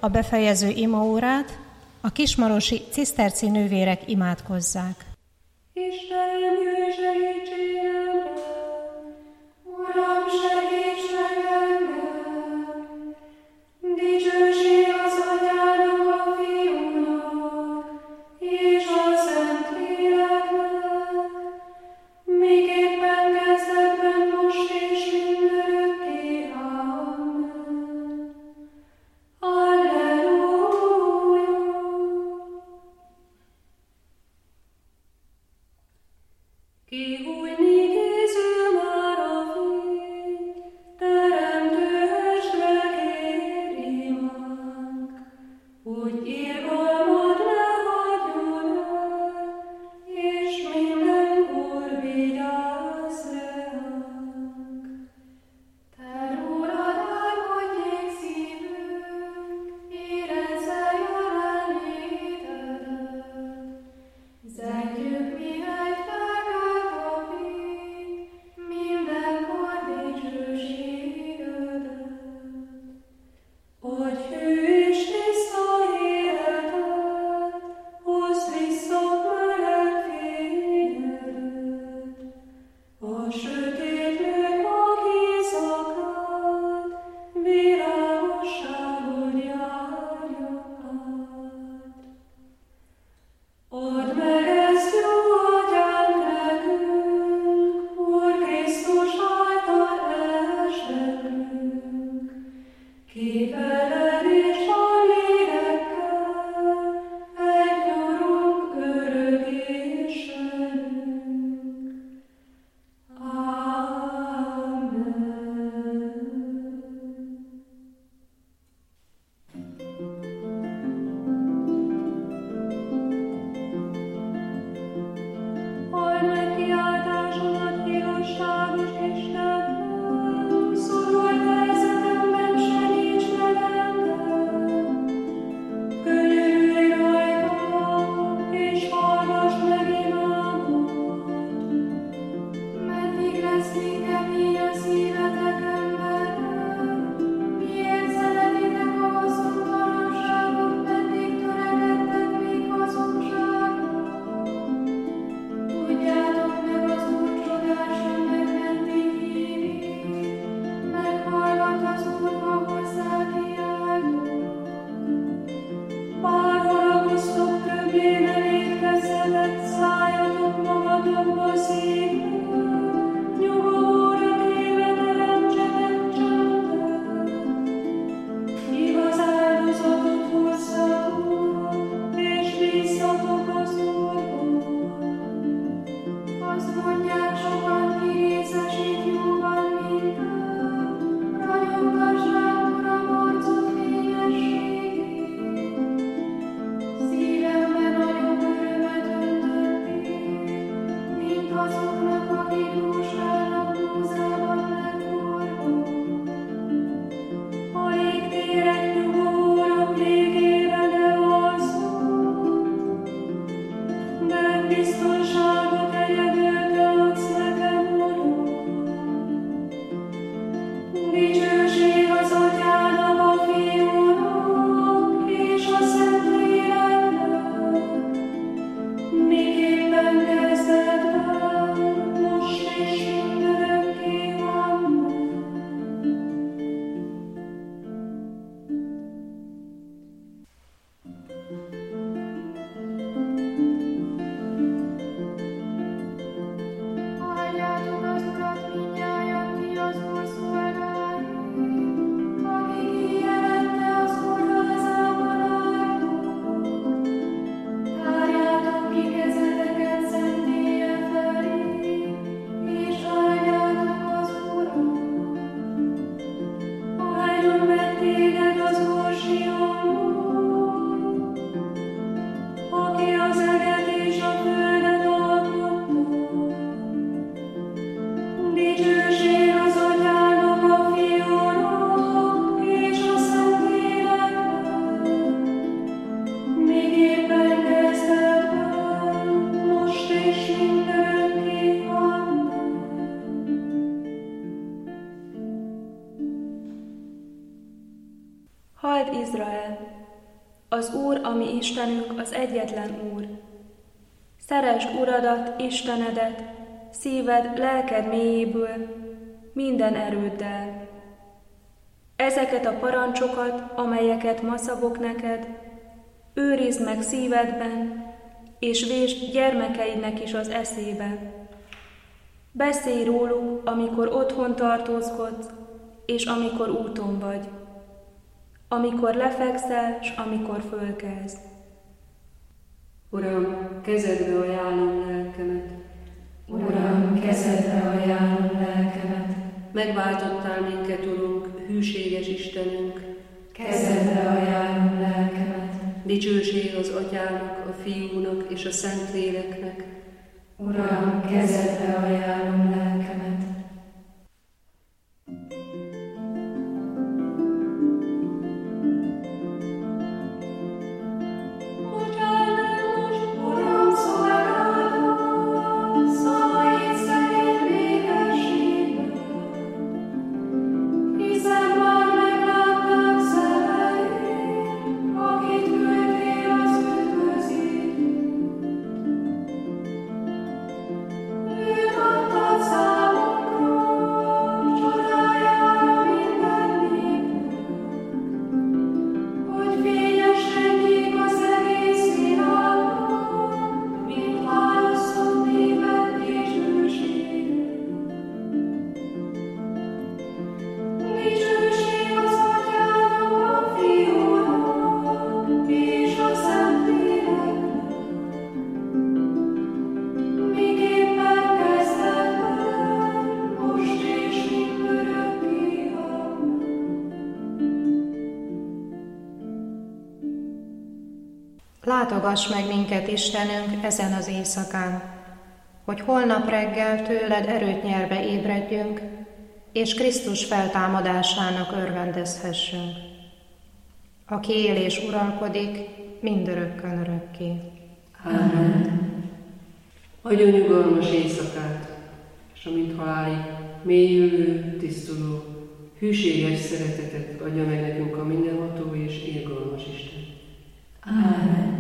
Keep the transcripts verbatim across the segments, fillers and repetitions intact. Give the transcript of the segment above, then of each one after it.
a befejező imaórát, a kismarosi ciszterci nővérek imádkozzák. Istenem, jöjj segítségemre! Uram, segíts meg engem! Dicsőség az Atyának, a Fiúnak, és a Szentléleknek, miképpen kezdetben, most és mindörökké. Amen. Alleluja! Ki Izrael! Az Úr, a mi Istenünk, az egyetlen Úr. Szeresd Uradat, Istenedet, szíved, lelked mélyéből, minden erőddel. Ezeket a parancsokat, amelyeket ma szabok neked, őrizd meg szívedben, és vésd gyermekeidnek is az eszébe. Beszélj róluk, amikor otthon tartózkodsz, és amikor úton vagy, amikor lefekszel, s amikor fölkelsz. Uram, kezedbe ajánlom lelkemet. Uram, kezedbe ajánlom lelkemet. Megváltottál minket, Urunk, hűséges Istenünk. Kezedbe ajánlom lelkemet. Dicsőség az Atyának, a Fiúnak és a Szentléleknek. Uram, kezedbe ajánlom lelkemet. Látogass meg minket, Istenünk, ezen az éjszakán, hogy holnap reggel tőled erőt nyerve ébredjünk, és Krisztus feltámadásának örvendezhessünk, aki él és uralkodik mindörökkön örökké. Ámen. Adjon nyugalmas éjszakát, és amint halálig mélyülő, tisztuló, hűséges szeretetet adja meg nekünk a mindenható és irgalmas Isten. Ámen.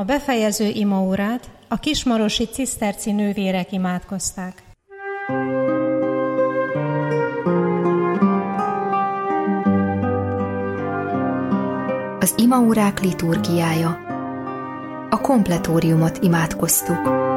A befejező imaórát a kismarosi ciszterci nővérek imádkozták. Az imaórák liturgiája. A kompletóriumot imádkoztuk.